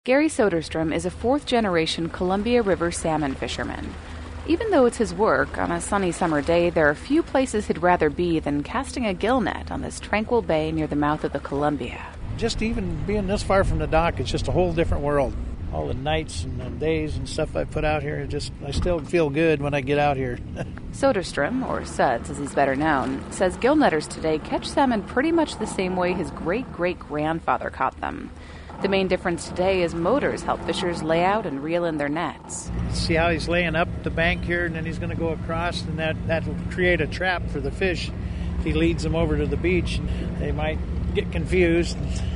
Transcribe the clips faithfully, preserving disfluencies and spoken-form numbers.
Gary Soderstrom is a fourth-generation Columbia River salmon fisherman. Even though it's his work, on a sunny summer day, there are few places he'd rather be than casting a gill net on this tranquil bay near the mouth of the Columbia. Just even being this far from the dock, it's just a whole different world. All the nights and the days and stuff I put out here, it just I still feel good when I get out here. Soderstrom, or Suds as he's better known, says gill netters today catch salmon pretty much the same way his great-great-grandfather caught them. The main difference today is motors help fishers lay out and reel in their nets. See how he's laying up the bank here, and then he's going to go across, and that that will create a trap for the fish. If he leads them over to the beach, they might get confused.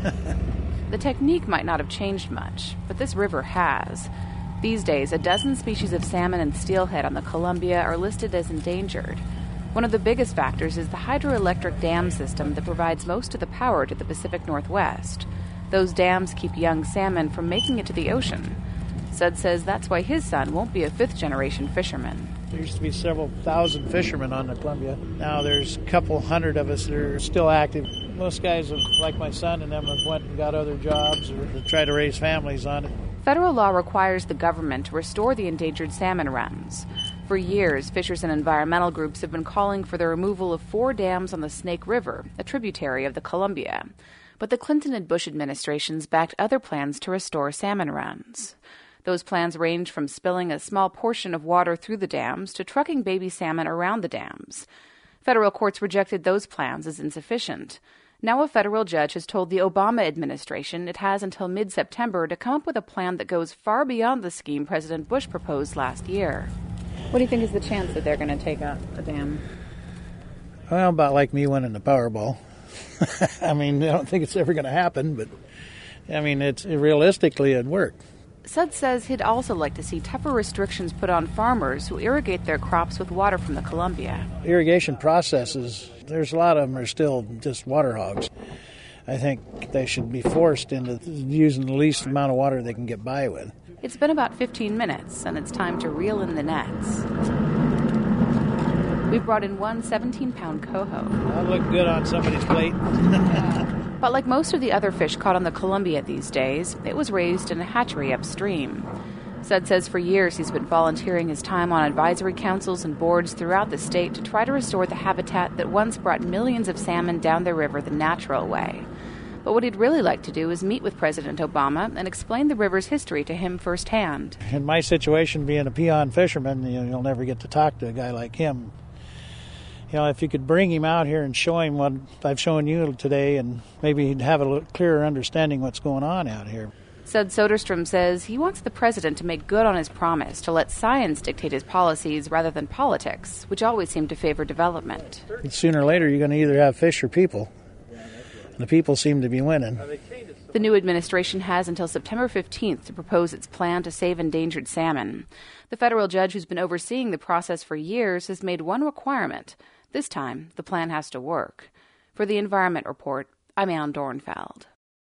The technique might not have changed much, but this river has. These days, a dozen species of salmon and steelhead on the Columbia are listed as endangered. One of the biggest factors is the hydroelectric dam system that provides most of the power to the Pacific Northwest. Those dams keep young salmon from making it to the ocean. Sud says that's why his son won't be a fifth-generation fisherman. There used to be several thousand fishermen on the Columbia. Now there's a couple hundred of us that are still active. Most guys, have, like my son and them, have went and got other jobs or to try to raise families on it. Federal law requires the government to restore the endangered salmon runs. For years, fishers and environmental groups have been calling for the removal of four dams on the Snake River, a tributary of the Columbia. But the Clinton and Bush administrations backed other plans to restore salmon runs. Those plans range from spilling a small portion of water through the dams to trucking baby salmon around the dams. Federal courts rejected those plans as insufficient. Now a federal judge has told the Obama administration it has until mid-September to come up with a plan that goes far beyond the scheme President Bush proposed last year. What do you think is the chance that they're going to take out a dam? Well, about like me winning the Powerball. I mean, I don't think it's ever going to happen, but, I mean, it's realistically it'd work. Sud says he'd also like to see tougher restrictions put on farmers who irrigate their crops with water from the Columbia. Irrigation processes, there's a lot of them are still just water hogs. I think they should be forced into using the least amount of water they can get by with. It's been about fifteen minutes, and it's time to reel in the nets. We've brought in one seventeen-pound coho. That'll look good on somebody's plate. But like most of the other fish caught on the Columbia these days, it was raised in a hatchery upstream. Sud says for years he's been volunteering his time on advisory councils and boards throughout the state to try to restore the habitat that once brought millions of salmon down the river the natural way. But what he'd really like to do is meet with President Obama and explain the river's history to him firsthand. In my situation, being a peon fisherman, you know, you'll never get to talk to a guy like him. You know, if you could bring him out here and show him what I've shown you today, and maybe he'd have a little clearer understanding what's going on out here. Sud Soderstrom says he wants the president to make good on his promise to let science dictate his policies rather than politics, which always seem to favor development. And sooner or later, you're going to either have fish or people. And the people seem to be winning. The new administration has until September fifteenth to propose its plan to save endangered salmon. The federal judge who's been overseeing the process for years has made one requirement. This time, the plan has to work. For the Environment Report, I'm Ann Dornfeld.